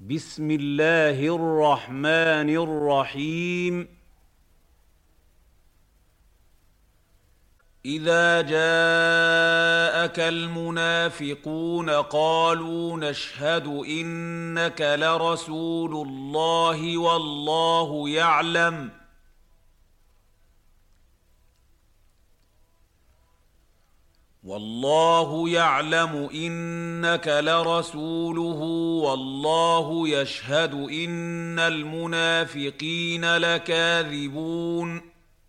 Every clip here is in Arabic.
بسم الله الرحمن الرحيم. إذا جاءك المنافقون قالوا نشهد إنك لرسول الله والله يعلم إنك لرسوله والله يشهد إن المنافقين لكاذبون.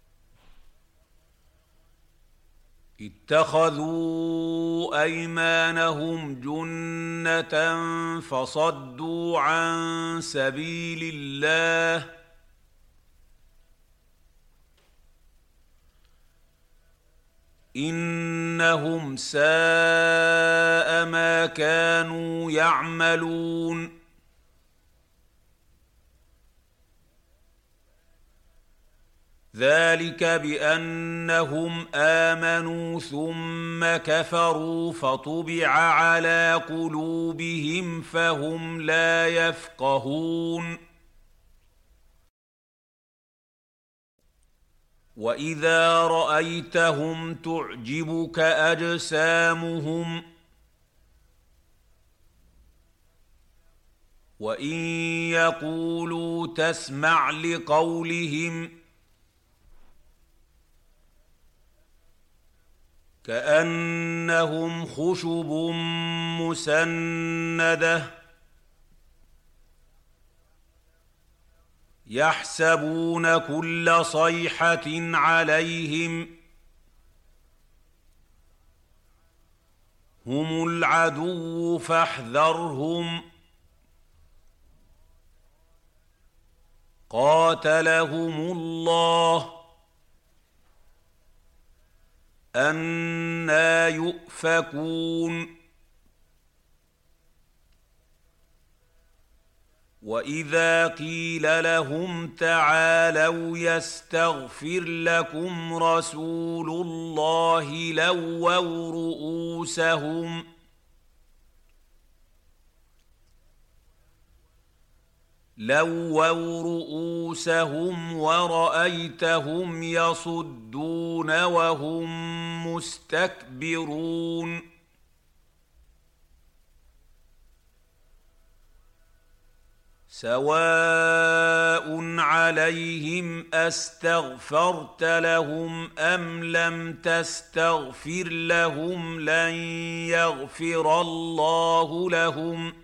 اتخذوا أيمانهم جنة فصدوا عن سبيل الله إنهم ساء ما كانوا يعملون. ذلك بأنهم آمنوا ثم كفروا فطبع على قلوبهم فهم لا يفقهون. وإذا رأيتهم تعجبك أجسامهم وإن يقولوا تسمع لقولهم كأنهم خشب مسندة يحسبون كل صيحة عليهم هم العدو فاحذرهم قاتلهم الله أنى يؤفكون. وإذا قيل لهم تعالوا يستغفر لكم رسول الله لووا رؤوسهم ورأيتهم يصدون وهم مستكبرون. سواء عليهم أستغفرت لهم أم لم تستغفر لهم لن يغفر الله لهم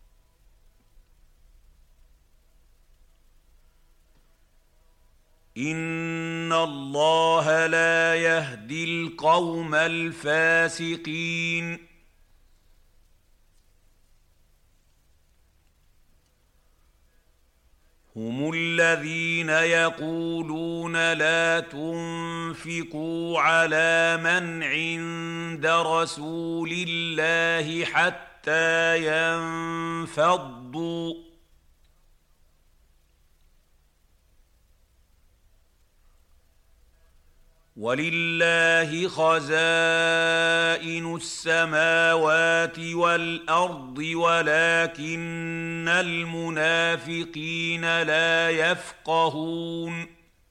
إن الله لا يهدي القوم الفاسقين. هم الذين يقولون لا تنفقوا على من عند رسول الله حتى ينفضوا ولله خزائن السماوات والأرض ولكن المنافقين لا يفقهون.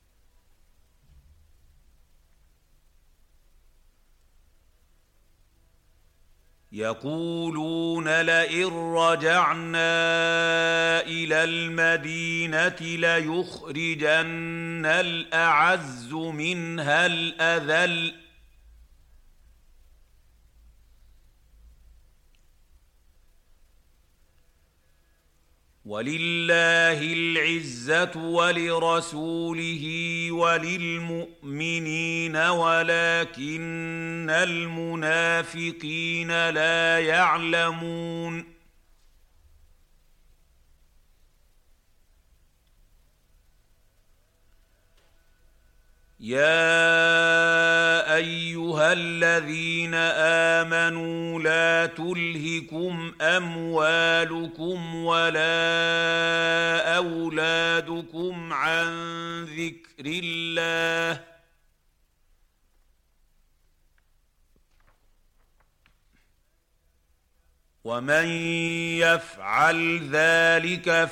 يقولون لئن رجعنا إلى المدينة ليخرجن الأعز منها الأذل ولله العزة ولرسوله وللمؤمنين ولكن المنافقين لا يعلمون. يا أيها الذين آمنوا لا تلهكم أموالكم ولا أولادكم عن ذكر الله ومن يفعل ذلك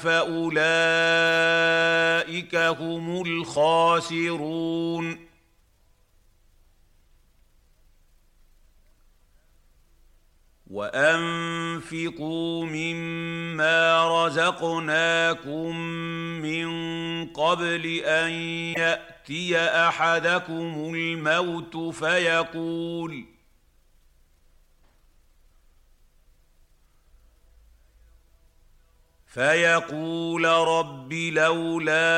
فاولئك هم الخاسرون وانفقوا مما رزقناكم من قبل ان ياتي احدكم الموت فيقول رب لولا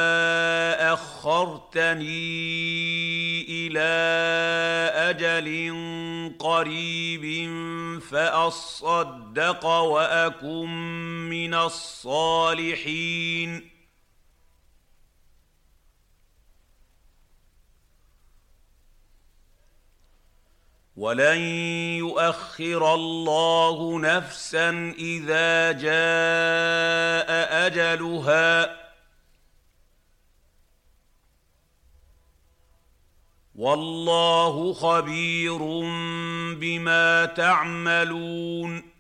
اخرتني الى اجل قريب فاصدق واكن من الصالحين ولن يؤخر الله نفسا اذا جاء اجلها والله خبير بما تعملون